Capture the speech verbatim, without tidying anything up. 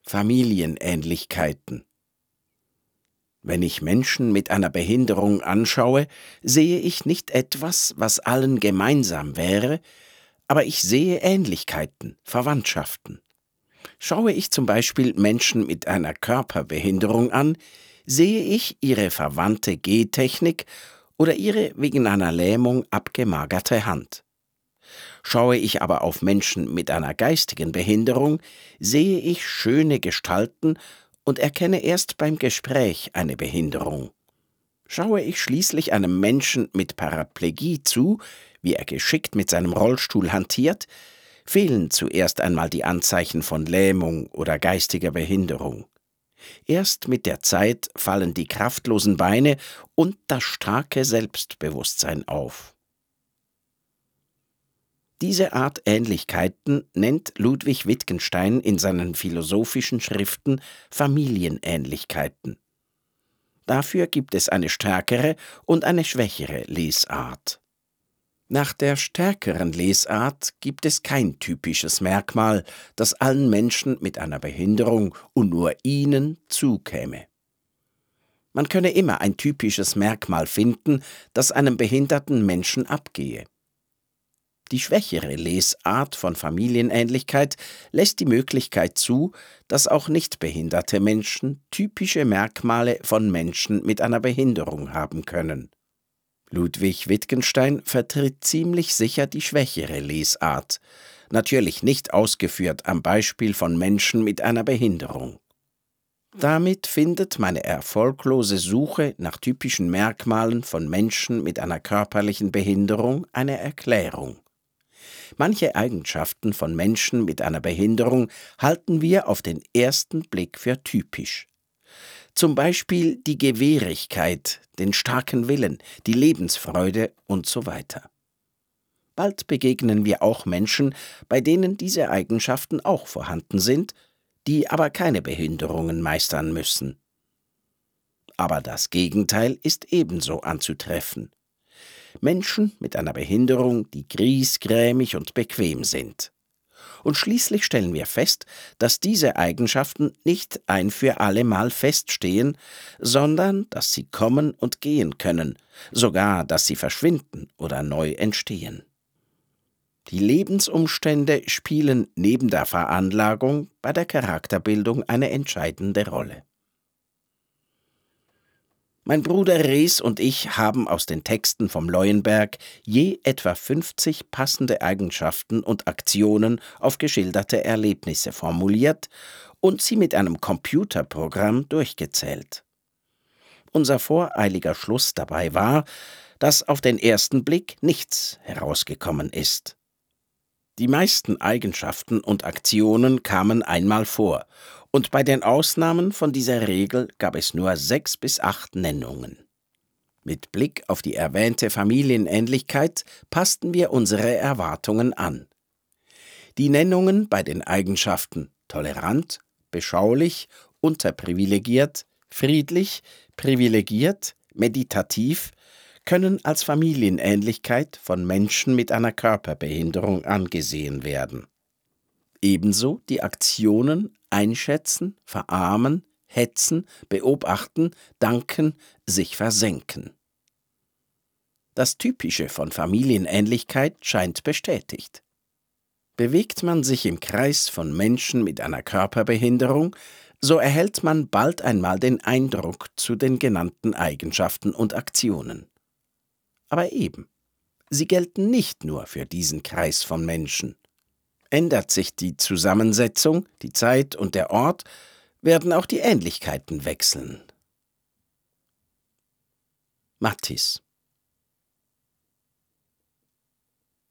Familienähnlichkeiten. Wenn ich Menschen mit einer Behinderung anschaue, sehe ich nicht etwas, was allen gemeinsam wäre, aber ich sehe Ähnlichkeiten, Verwandtschaften. Schaue ich zum Beispiel Menschen mit einer Körperbehinderung an, sehe ich ihre verwandte Gehtechnik oder ihre wegen einer Lähmung abgemagerte Hand. Schaue ich aber auf Menschen mit einer geistigen Behinderung, sehe ich schöne Gestalten und erkenne erst beim Gespräch eine Behinderung. Schaue ich schließlich einem Menschen mit Paraplegie zu, wie er geschickt mit seinem Rollstuhl hantiert, fehlen zuerst einmal die Anzeichen von Lähmung oder geistiger Behinderung. Erst mit der Zeit fallen die kraftlosen Beine und das starke Selbstbewusstsein auf. Diese Art Ähnlichkeiten nennt Ludwig Wittgenstein in seinen philosophischen Schriften Familienähnlichkeiten. Dafür gibt es eine stärkere und eine schwächere Lesart. Nach der stärkeren Lesart gibt es kein typisches Merkmal, das allen Menschen mit einer Behinderung und nur ihnen zukäme. Man könne immer ein typisches Merkmal finden, das einem behinderten Menschen abgehe. Die schwächere Lesart von Familienähnlichkeit lässt die Möglichkeit zu, dass auch nicht behinderte Menschen typische Merkmale von Menschen mit einer Behinderung haben können. Ludwig Wittgenstein vertritt ziemlich sicher die schwächere Lesart, natürlich nicht ausgeführt am Beispiel von Menschen mit einer Behinderung. Damit findet meine erfolglose Suche nach typischen Merkmalen von Menschen mit einer körperlichen Behinderung eine Erklärung. Manche Eigenschaften von Menschen mit einer Behinderung halten wir auf den ersten Blick für typisch. Zum Beispiel die Gewährigkeit, den starken Willen, die Lebensfreude und so weiter. Bald begegnen wir auch Menschen, bei denen diese Eigenschaften auch vorhanden sind, die aber keine Behinderungen meistern müssen. Aber das Gegenteil ist ebenso anzutreffen. Menschen mit einer Behinderung, die griesgrämig und bequem sind. Und schließlich stellen wir fest, dass diese Eigenschaften nicht ein für allemal feststehen, sondern dass sie kommen und gehen können, sogar dass sie verschwinden oder neu entstehen. Die Lebensumstände spielen neben der Veranlagung bei der Charakterbildung eine entscheidende Rolle. Mein Bruder Rees und ich haben aus den Texten vom Leuenberg je etwa fünfzig passende Eigenschaften und Aktionen auf geschilderte Erlebnisse formuliert und sie mit einem Computerprogramm durchgezählt. Unser voreiliger Schluss dabei war, dass auf den ersten Blick nichts herausgekommen ist. Die meisten Eigenschaften und Aktionen kamen einmal vor, und bei den Ausnahmen von dieser Regel gab es nur sechs bis acht Nennungen. Mit Blick auf die erwähnte Familienähnlichkeit passten wir unsere Erwartungen an. Die Nennungen bei den Eigenschaften tolerant, beschaulich, unterprivilegiert, friedlich, privilegiert, meditativ können als Familienähnlichkeit von Menschen mit einer Körperbehinderung angesehen werden. Ebenso die Aktionen einschätzen, verahmen, hetzen, beobachten, danken, sich versenken. Das Typische von Familienähnlichkeit scheint bestätigt. Bewegt man sich im Kreis von Menschen mit einer Körperbehinderung, so erhält man bald einmal den Eindruck zu den genannten Eigenschaften und Aktionen. Aber eben, sie gelten nicht nur für diesen Kreis von Menschen. Ändert sich die Zusammensetzung, die Zeit und der Ort, werden auch die Ähnlichkeiten wechseln. Matthis